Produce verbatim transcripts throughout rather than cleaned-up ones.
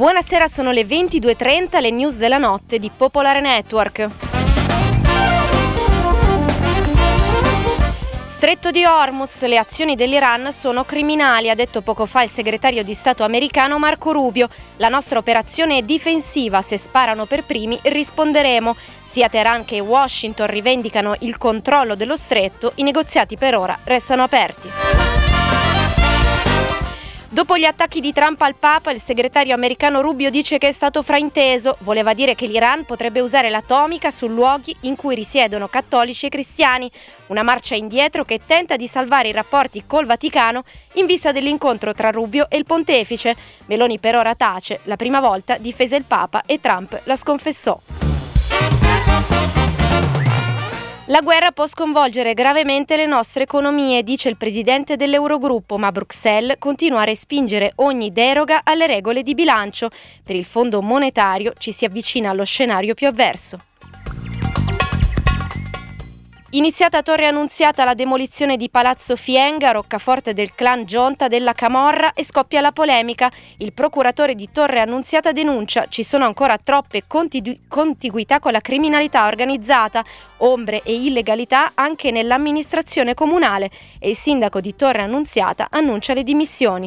Buonasera, sono le ventidue e trenta, le news della notte di Popolare Network. Stretto di Hormuz, le azioni dell'Iran sono criminali, ha detto poco fa il segretario di Stato americano Marco Rubio. La nostra operazione è difensiva, se sparano per primi risponderemo. Sia Teheran che Washington rivendicano il controllo dello stretto, i negoziati per ora restano aperti. Dopo gli attacchi di Trump al Papa, il segretario americano Rubio dice che è stato frainteso. Voleva dire che l'Iran potrebbe usare l'atomica su luoghi in cui risiedono cattolici e cristiani. Una marcia indietro che tenta di salvare i rapporti col Vaticano in vista dell'incontro tra Rubio e il pontefice. Meloni per ora tace. La prima volta difese il Papa e Trump la sconfessò. La guerra può sconvolgere gravemente le nostre economie, dice il presidente dell'Eurogruppo, ma Bruxelles continua a respingere ogni deroga alle regole di bilancio. Per il Fondo monetario ci si avvicina allo scenario più avverso. Iniziata a Torre Annunziata la demolizione di Palazzo Fienga, roccaforte del clan Gionta della Camorra, e scoppia la polemica. Il procuratore di Torre Annunziata denuncia: ci sono ancora troppe contigu- contiguità con la criminalità organizzata, ombre e illegalità anche nell'amministrazione comunale, e il sindaco di Torre Annunziata annuncia le dimissioni.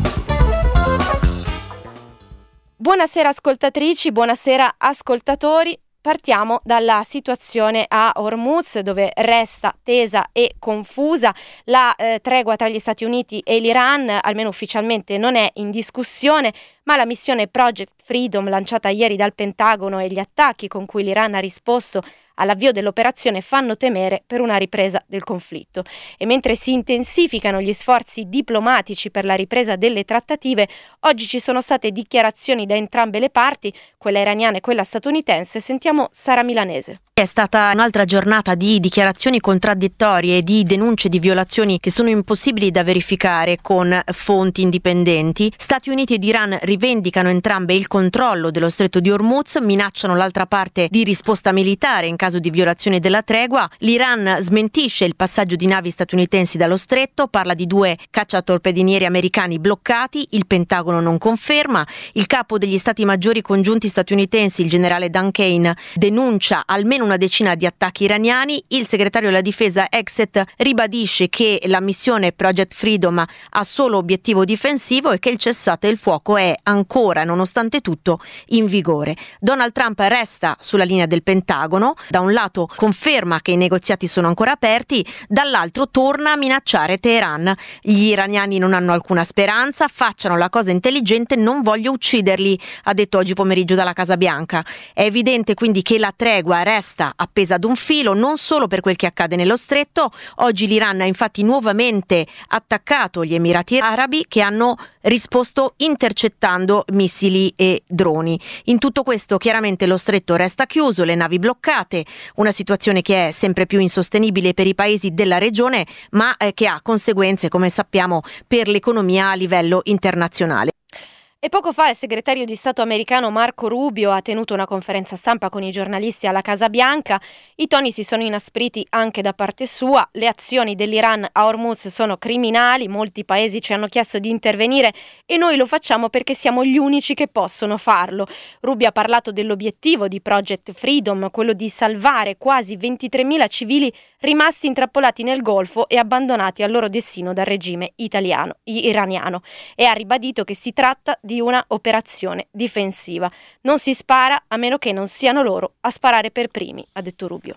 Buonasera ascoltatrici, buonasera ascoltatori. Partiamo dalla situazione a Hormuz, dove resta tesa e confusa. La eh, tregua tra gli Stati Uniti e l'Iran, almeno ufficialmente, non è in discussione, ma la missione Project Freedom lanciata ieri dal Pentagono e gli attacchi con cui l'Iran ha risposto all'avvio dell'operazione fanno temere per una ripresa del conflitto. E mentre si intensificano gli sforzi diplomatici per la ripresa delle trattative, oggi ci sono state dichiarazioni da entrambe le parti, quella iraniana e quella statunitense. Sentiamo Sara Milanese. È stata un'altra giornata di dichiarazioni contraddittorie e di denunce di violazioni che sono impossibili da verificare con fonti indipendenti. Stati Uniti ed Iran rivendicano entrambe il controllo dello stretto di Hormuz, minacciano l'altra parte di risposta militare in caso di violazione della tregua. L'Iran smentisce il passaggio di navi statunitensi dallo stretto, parla di due cacciatorpedinieri americani bloccati, il Pentagono non conferma. Il capo degli stati maggiori congiunti statunitensi, il generale Dan Kane, denuncia almeno una decina di attacchi iraniani. Il segretario della difesa Exet ribadisce che la missione Project Freedom ha solo obiettivo difensivo e che il cessate il fuoco è ancora, nonostante tutto, in vigore. Donald Trump resta sulla linea del Pentagono, da un lato conferma che i negoziati sono ancora aperti, dall'altro torna a minacciare Teheran. Gli iraniani non hanno alcuna speranza, facciano la cosa intelligente, non voglio ucciderli, ha detto oggi pomeriggio dalla Casa Bianca. È evidente quindi che la tregua resta appesa ad un filo, non solo per quel che accade nello stretto. Oggi l'Iran ha infatti nuovamente attaccato gli Emirati Arabi, che hanno risposto intercettando missili e droni. In tutto questo chiaramente lo stretto resta chiuso, le navi bloccate, una situazione che è sempre più insostenibile per i paesi della regione, ma eh, che ha conseguenze, come sappiamo, per l'economia a livello internazionale. E poco fa il segretario di Stato americano Marco Rubio ha tenuto una conferenza stampa con i giornalisti alla Casa Bianca. I toni si sono inaspriti anche da parte sua. Le azioni dell'Iran a Hormuz sono criminali, molti paesi ci hanno chiesto di intervenire e noi lo facciamo perché siamo gli unici che possono farlo. Rubio ha parlato dell'obiettivo di Project Freedom, quello di salvare quasi ventitremila civili rimasti intrappolati nel Golfo e abbandonati al loro destino dal regime italiano, iraniano, e ha ribadito che si tratta di una operazione difensiva. Non si spara a meno che non siano loro a sparare per primi, ha detto Rubio.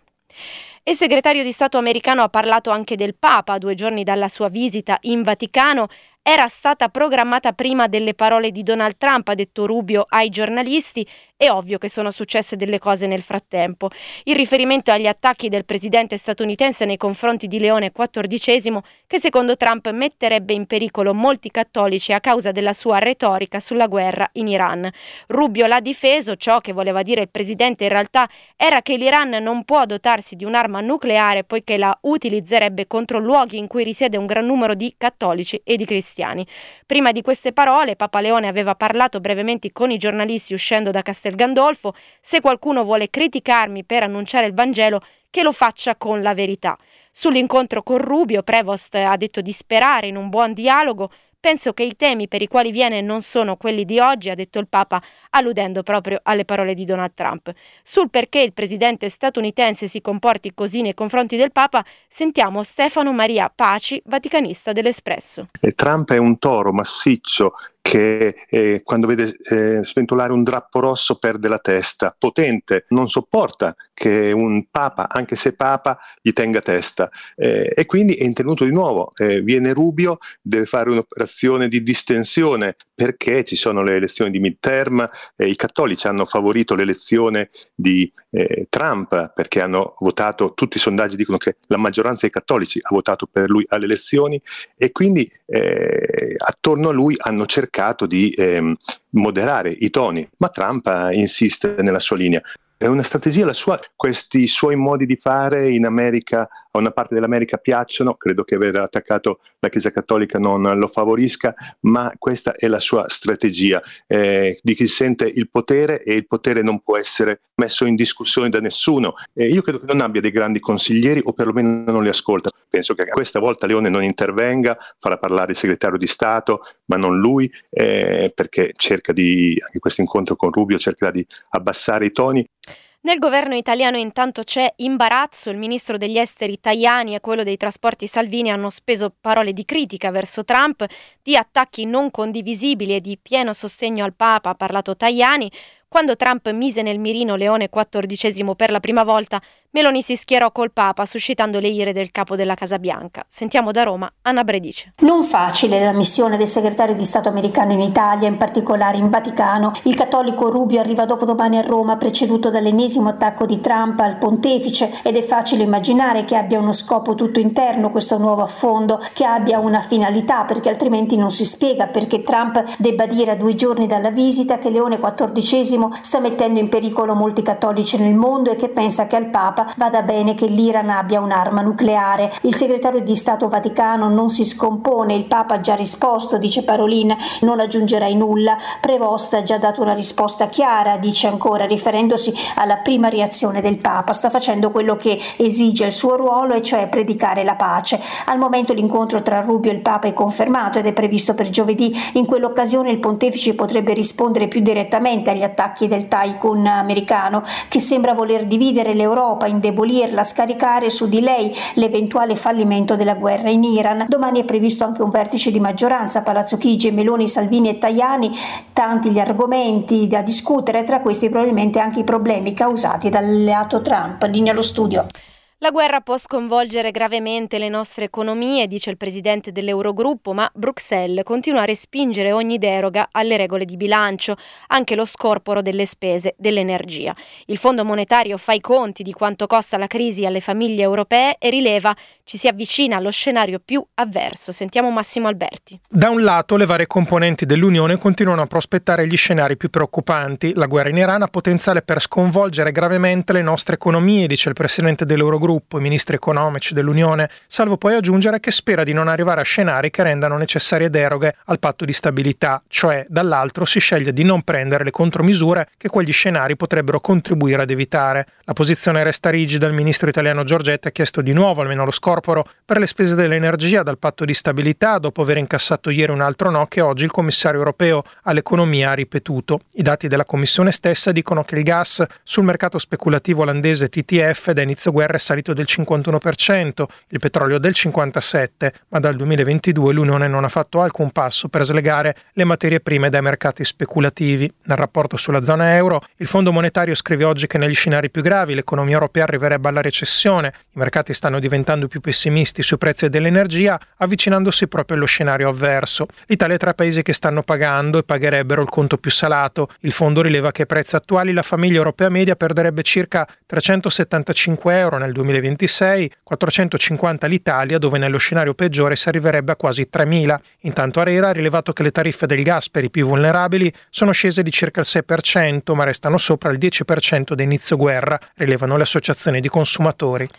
Il segretario di Stato americano ha parlato anche del Papa, due giorni dalla sua visita in Vaticano. Era stata programmata prima delle parole di Donald Trump, ha detto Rubio ai giornalisti. È ovvio che sono successe delle cose nel frattempo. Il riferimento agli attacchi del presidente statunitense nei confronti di Leone quattordicesimo, che secondo Trump metterebbe in pericolo molti cattolici a causa della sua retorica sulla guerra in Iran. Rubio l'ha difeso, ciò che voleva dire il presidente in realtà era che l'Iran non può dotarsi di un'arma nucleare poiché la utilizzerebbe contro luoghi in cui risiede un gran numero di cattolici e di cristiani. Prima di queste parole, Papa Leone aveva parlato brevemente con i giornalisti uscendo da Castel Gandolfo. Se qualcuno vuole criticarmi per annunciare il Vangelo, che lo faccia con la verità. Sull'incontro con Rubio, Prevost ha detto di sperare in un buon dialogo Penso che i temi per i quali viene non sono quelli di oggi, ha detto il Papa, alludendo proprio alle parole di Donald Trump. Sul perché il presidente statunitense si comporti così nei confronti del Papa, sentiamo Stefano Maria Paci, vaticanista dell'Espresso. E Trump è un toro massiccio che eh, quando vede eh, sventolare un drappo rosso perde la testa, potente, non sopporta che un papa, anche se papa, gli tenga testa eh, e quindi è intervenuto di nuovo, eh, viene Rubio, deve fare un'operazione di distensione perché ci sono le elezioni di midterm, eh, i cattolici hanno favorito l'elezione di eh, Trump perché hanno votato, tutti i sondaggi dicono che la maggioranza dei cattolici ha votato per lui alle elezioni e quindi eh, attorno a lui hanno cercato di eh, moderare i toni, ma Trump insiste nella sua linea. È una strategia la sua, questi suoi modi di fare in America, a una parte dell'America piacciono, credo che aver attaccato la Chiesa Cattolica non lo favorisca, ma questa è la sua strategia eh, di chi sente il potere e il potere non può essere messo in discussione da nessuno. Eh, io credo che non abbia dei grandi consiglieri o perlomeno non li ascolta. Penso che questa volta Leone non intervenga, farà parlare il segretario di Stato, ma non lui, eh, perché cerca di, anche questo incontro con Rubio cercherà di abbassare i toni. Nel governo italiano intanto c'è imbarazzo, il ministro degli esteri Tajani e quello dei trasporti Salvini hanno speso parole di critica verso Trump, di attacchi non condivisibili e di pieno sostegno al Papa, ha parlato Tajani. Quando Trump mise nel mirino Leone quattordicesimo per la prima volta, Meloni si schierò col Papa, suscitando le ire del capo della Casa Bianca. Sentiamo da Roma Anna Bredice. Non facile la missione del segretario di Stato americano in Italia, in particolare in Vaticano. Il cattolico Rubio arriva dopodomani a Roma, preceduto dall'ennesimo attacco di Trump al pontefice, ed è facile immaginare che abbia uno scopo tutto interno questo nuovo affondo, che abbia una finalità, perché altrimenti non si spiega perché Trump debba dire a due giorni dalla visita che Leone quattordicesimo sta mettendo in pericolo molti cattolici nel mondo e che pensa che al Papa vada bene che l'Iran abbia un'arma nucleare. Il segretario di Stato Vaticano non si scompone, il Papa ha già risposto, dice Parolin, non aggiungerai nulla. Prevost ha già dato una risposta chiara, dice ancora, riferendosi alla prima reazione del Papa. Sta facendo quello che esige il suo ruolo, e cioè predicare la pace. Al momento l'incontro tra Rubio e il Papa è confermato ed è previsto per giovedì. In quell'occasione il pontefice potrebbe rispondere più direttamente agli attacchi del tycoon americano, che sembra voler dividere l'Europa, indebolirla, scaricare su di lei l'eventuale fallimento della guerra in Iran. Domani è previsto anche un vertice di maggioranza a Palazzo Chigi, Meloni, Salvini e Tajani. Tanti gli argomenti da discutere, tra questi probabilmente anche i problemi causati dall'alleato Trump. Linea allo studio. La guerra può sconvolgere gravemente le nostre economie, dice il presidente dell'Eurogruppo, ma Bruxelles continua a respingere ogni deroga alle regole di bilancio, anche lo scorporo delle spese dell'energia. Il Fondo Monetario fa i conti di quanto costa la crisi alle famiglie europee e rileva ci si avvicina allo scenario più avverso. Sentiamo Massimo Alberti. Da un lato, le varie componenti dell'Unione continuano a prospettare gli scenari più preoccupanti. La guerra in Iran ha potenziale per sconvolgere gravemente le nostre economie, dice il presidente dell'Eurogruppo, i ministri economici dell'Unione, salvo poi aggiungere che spera di non arrivare a scenari che rendano necessarie deroghe al patto di stabilità, cioè dall'altro si sceglie di non prendere le contromisure che quegli scenari potrebbero contribuire ad evitare. La posizione resta rigida, il ministro italiano Giorgetti ha chiesto di nuovo almeno lo scorporo per le spese dell'energia dal patto di stabilità, dopo aver incassato ieri un altro no che oggi il commissario europeo all'economia ha ripetuto. I dati della Commissione stessa dicono che il gas sul mercato speculativo olandese T T F da inizio guerra è salito del cinquantuno per cento, il petrolio del cinquantasette per cento, ma dal duemilaventidue l'Unione non ha fatto alcun passo per slegare le materie prime dai mercati speculativi. Nel rapporto sulla zona euro, il Fondo Monetario scrive oggi che negli scenari più gravi l'economia europea arriverebbe alla recessione, i mercati stanno diventando più pessimisti sui prezzi dell'energia, avvicinandosi proprio allo scenario avverso. L'Italia è tra i paesi che stanno pagando e pagherebbero il conto più salato. Il fondo rileva che ai prezzi attuali la famiglia europea media perderebbe circa trecentosettantacinque euro nel duemilaventisei, quattrocentocinquanta l'Italia, dove nello scenario peggiore si arriverebbe a quasi tremila. Intanto ARERA ha rilevato che le tariffe del gas per i più vulnerabili sono scese di circa il sei per cento, ma restano sopra il dieci per cento da inizio guerra, rilevano le associazioni di consumatori.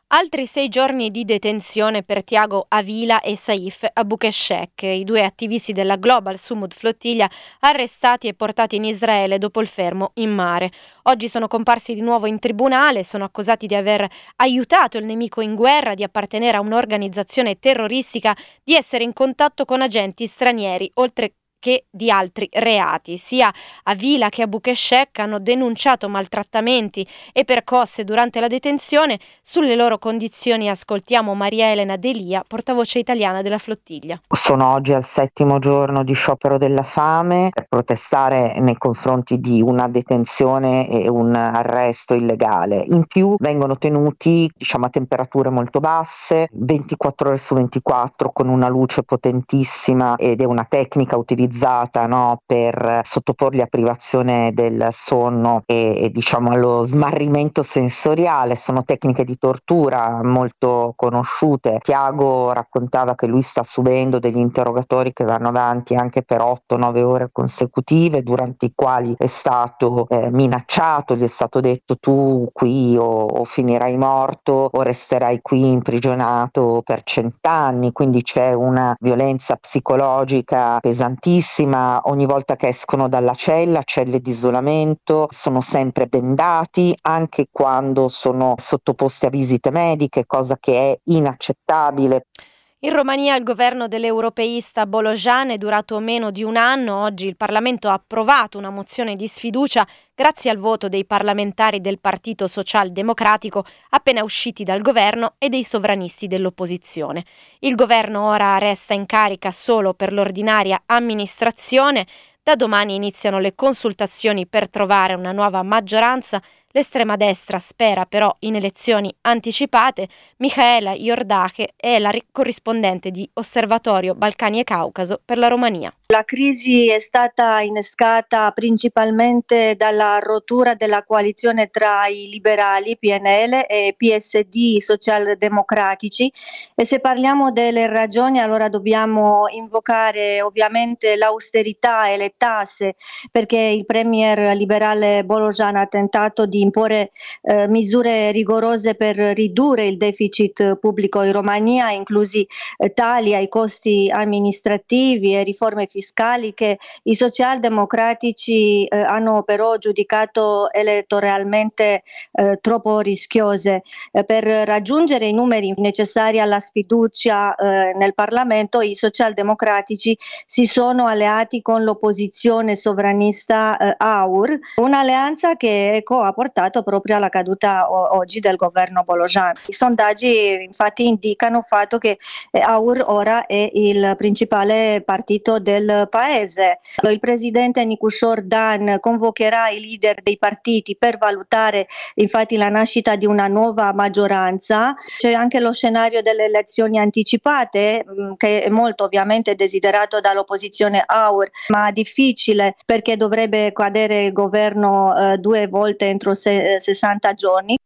Altri sei giorni di detenzione per Tiago Avila e Saif Abukeshek, i due attivisti della Global Sumud Flottiglia arrestati e portati in Israele dopo il fermo in mare. Oggi sono comparsi di nuovo in tribunale, sono accusati di aver aiutato il nemico in guerra, di appartenere a un'organizzazione terroristica, di essere in contatto con agenti stranieri, oltre che di altri reati. Sia Avila che Abukeshek hanno denunciato maltrattamenti e percosse durante la detenzione. Sulle loro condizioni ascoltiamo Maria Elena Delia, portavoce italiana della flottiglia. Sono oggi al settimo giorno di sciopero della fame per protestare nei confronti di una detenzione e un arresto illegale. In più vengono tenuti, diciamo, a temperature molto basse, ventiquattro ore su ventiquattro, con una luce potentissima, ed è una tecnica utilizzata No, per sottoporli a privazione del sonno e, e diciamo allo smarrimento sensoriale. Sono tecniche di tortura molto conosciute. Tiago raccontava che lui sta subendo degli interrogatori che vanno avanti anche per otto nove ore consecutive, durante i quali è stato eh, minacciato, gli è stato detto: tu qui o, o finirai morto o resterai qui imprigionato per cent'anni. Quindi c'è una violenza psicologica pesantissima. Ogni volta che escono dalla cella, celle di isolamento, sono sempre bendati, anche quando sono sottoposti a visite mediche, cosa che è inaccettabile. In Romania il governo dell'europeista Bolojan è durato meno di un anno. Oggi il Parlamento ha approvato una mozione di sfiducia grazie al voto dei parlamentari del Partito Socialdemocratico appena usciti dal governo e dei sovranisti dell'opposizione. Il governo ora resta in carica solo per l'ordinaria amministrazione. Da domani iniziano le consultazioni per trovare una nuova maggioranza. L'estrema destra spera però in elezioni anticipate. Mihaela Iordache è la corrispondente di Osservatorio Balcani e Caucaso per la Romania. La crisi è stata innescata principalmente dalla rottura della coalizione tra i liberali P N L e P S D socialdemocratici, e se parliamo delle ragioni allora dobbiamo invocare ovviamente l'austerità e le tasse, perché il premier liberale Bolojan ha tentato di imporre eh, misure rigorose per ridurre il deficit pubblico in Romania, inclusi eh, tagli ai costi amministrativi e riforme fiscali che i socialdemocratici eh, hanno però giudicato elettoralmente eh, troppo rischiose. Eh, per raggiungere i numeri necessari alla sfiducia eh, nel Parlamento, i socialdemocratici si sono alleati con l'opposizione sovranista eh, A U R, un'alleanza che ecco, ha portato proprio alla caduta o- oggi del governo Bolojan. I sondaggi infatti indicano il fatto che eh, A U R ora è il principale partito del paese. Il presidente Nicușor Dan convocherà i leader dei partiti per valutare infatti la nascita di una nuova maggioranza. C'è anche lo scenario delle elezioni anticipate mh, che è molto ovviamente desiderato dall'opposizione A U R, ma difficile perché dovrebbe cadere il governo eh, due volte entro se- sessanta giorni.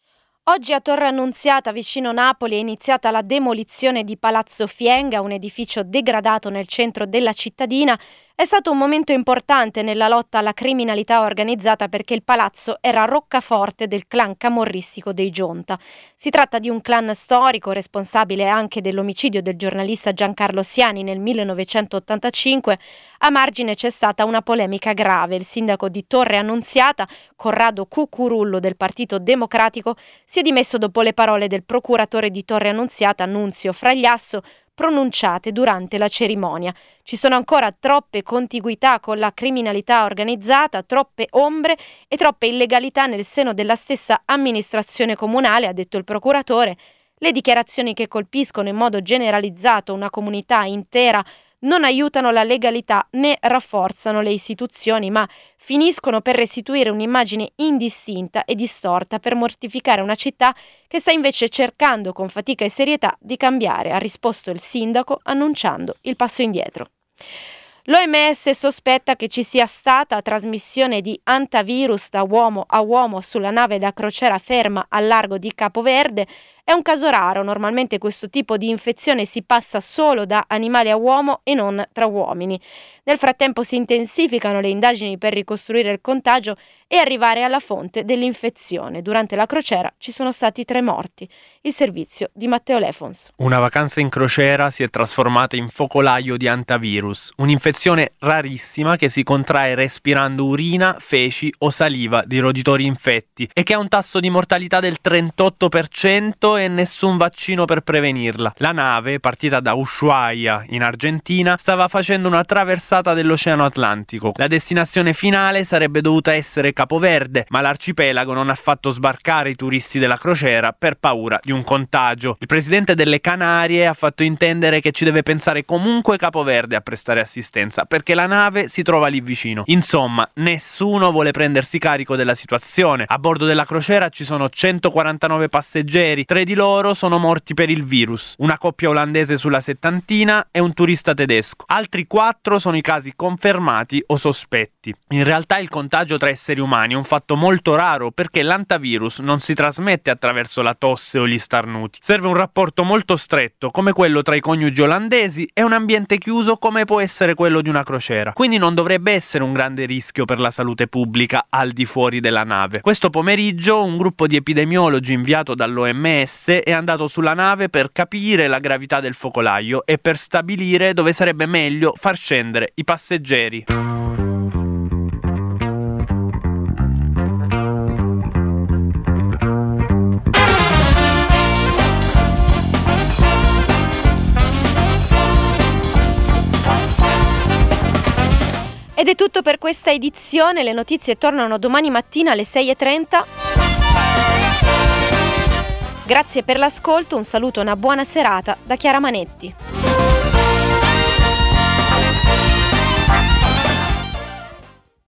Oggi a Torre Annunziata, vicino Napoli, è iniziata la demolizione di Palazzo Fienga, un edificio degradato nel centro della cittadina. È stato un momento importante nella lotta alla criminalità organizzata perché il palazzo era roccaforte del clan camorristico dei Gionta. Si tratta di un clan storico responsabile anche dell'omicidio del giornalista Giancarlo Siani nel millenovecentottantacinque. A margine c'è stata una polemica grave. Il sindaco di Torre Annunziata, Corrado Cucurullo del Partito Democratico, si è dimesso dopo le parole del procuratore di Torre Annunziata, Nunzio Fragliasso, pronunciate durante la cerimonia. Ci sono ancora troppe contiguità con la criminalità organizzata, troppe ombre e troppe illegalità nel seno della stessa amministrazione comunale, ha detto il procuratore. Le dichiarazioni che colpiscono in modo generalizzato una comunità intera non aiutano la legalità né rafforzano le istituzioni, ma finiscono per restituire un'immagine indistinta e distorta per mortificare una città che sta invece cercando con fatica e serietà di cambiare, ha risposto il sindaco annunciando il passo indietro. L'O M S sospetta che ci sia stata trasmissione di antivirus da uomo a uomo sulla nave da crociera ferma al largo di Capo Verde. È un caso raro, normalmente questo tipo di infezione si passa solo da animale a uomo e non tra uomini. Nel frattempo si intensificano le indagini per ricostruire il contagio e arrivare alla fonte dell'infezione. Durante la crociera ci sono stati tre morti. Il servizio di Matteo Lefons. Una vacanza in crociera si è trasformata in focolaio di antivirus, un'infezione rarissima che si contrae respirando urina, feci o saliva di roditori infetti e che ha un tasso di mortalità del trentotto per cento e nessun vaccino per prevenirla. La nave, partita da Ushuaia in Argentina, stava facendo una traversata dell'Oceano Atlantico. La destinazione finale sarebbe dovuta essere Capoverde, ma l'arcipelago non ha fatto sbarcare i turisti della crociera per paura di un contagio. Il presidente delle Canarie ha fatto intendere che ci deve pensare comunque Capoverde a prestare assistenza, perché la nave si trova lì vicino. Insomma, nessuno vuole prendersi carico della situazione. A bordo della crociera ci sono centoquarantanove passeggeri, tre di loro sono morti per il virus, una coppia olandese sulla settantina e un turista tedesco. Altri quattro sono i casi confermati o sospetti. In realtà il contagio tra esseri umani è un fatto molto raro, perché l'antivirus non si trasmette attraverso la tosse o gli starnuti. Serve un rapporto molto stretto, come quello tra i coniugi olandesi, e un ambiente chiuso come può essere quello di una crociera. Quindi non dovrebbe essere un grande rischio per la salute pubblica al di fuori della nave. Questo pomeriggio un gruppo di epidemiologi inviato dall'O M S è andato sulla nave per capire la gravità del focolaio e per stabilire dove sarebbe meglio far scendere i passeggeri. Ed è tutto per questa edizione, le notizie tornano domani mattina alle sei e trenta. Grazie per l'ascolto, un saluto e una buona serata da Chiara Manetti.